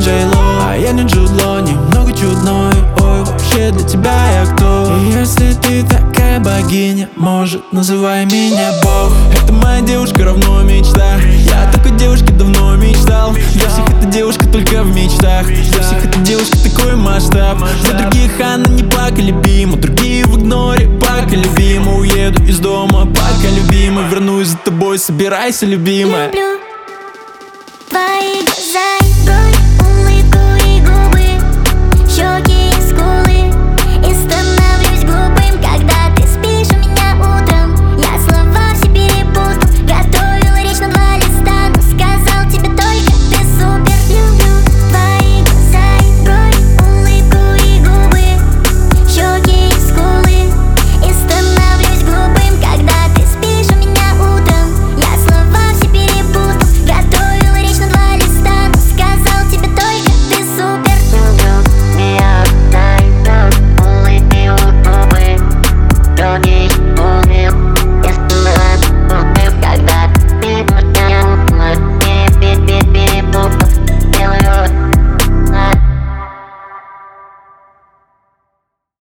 Джей Ло, а я не Джуд Лоу, немного чудной. Ой, вообще для тебя я кто? И если ты такая богиня, может, называй меня Бог. Это моя девушка, равно мечта. Я о такой девушке давно мечтал. Для всех эта девушка только в мечтах. Для всех эта девушка такой масштаб. Для других она не пока любима, другие в игноре пока любима. Уеду из дома пока любима, вернусь за тобой, собирайся, любимая. Люблю